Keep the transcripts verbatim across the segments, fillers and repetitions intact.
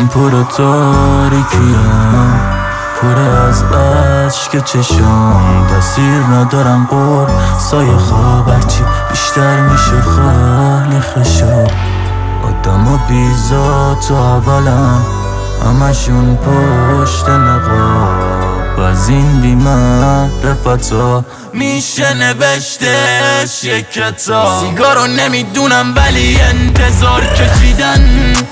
من پر تاریکیم، پر از عشق چشام، تاثیر ندارم قول سایه خواب، هرچی بیشتر میشه خالی خشاب. آدم و بیزات و اولن همشون پشت نقاب، از این بی معرفتا میشه نوشتش یک کتاب. سیگارو نمیدونم ولی انتظار کشیدن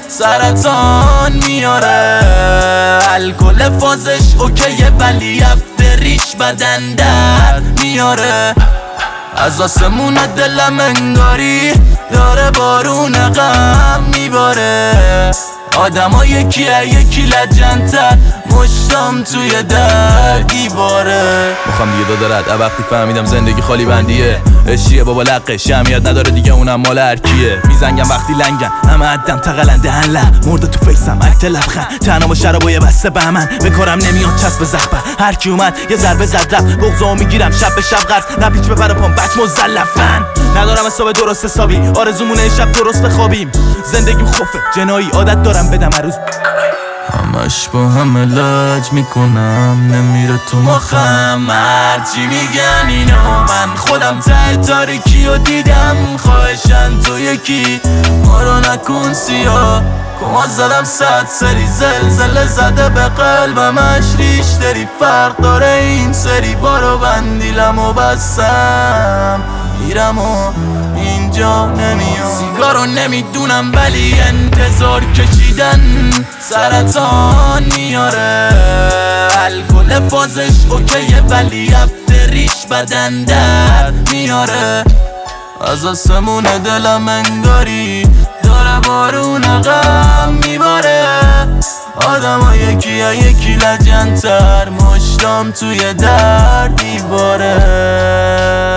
سرطان میاره، الکل فازش اوکیه ولی افتریش بدن درد میاره. از آسمون دلم انگاری داره بارون غم میباره، آدم ها یکیه یکی لجنتر، مشتم توی در دیواره. میخوام دیگه دادارت وقتی فهمیدم زندگی خالی بندیه، اشیه بابا لقش اهمیت نداره دیگه اونم مال هرکیه. میزنگم وقتی لنگن همه عدم تقلن دهن لب مرده تو فیسم اکت لبخند، تنها با شراب و یه بسته بهمن به کارم نمیاد چسب زخبه، هرکی اومد یه ضربه زد رفت، بغضامو میگیرم شب به شب قرض نپیچ بپر پام بچ مزلفن. ندارم حساب درست حسابی، آرزومونه شب درست بخوابیم، زندگیم خوفه جنایی عادت دارم بدم هر روز. همش با هم لج میکنم نمیره تو مخم، هرچی میگن اینو من خودم ته تاریکی و دیدم. خواهشن تو یکی ما رو نکن سیاه، کما زدم صد سری زلزله زده به قلبم، اش ریش داری فرق داره این سری، بارو بندیلم و بستم میرم و اینجا نمیام. سیگارو نمیدونم ولی انتظار کشیدن سرطان میاره، الکل فازش اوکیه ولی افتریش بدن درد میاره. از آسمون دلم انگاری داره بارون غم میباره، آدم ها یکی ها یکی لجنتر، مشتم توی در دیواره.